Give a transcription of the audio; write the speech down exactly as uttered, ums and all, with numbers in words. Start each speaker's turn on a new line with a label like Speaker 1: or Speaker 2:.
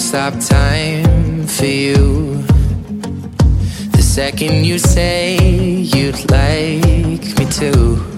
Speaker 1: stop time for you. The second you say you'd like me to.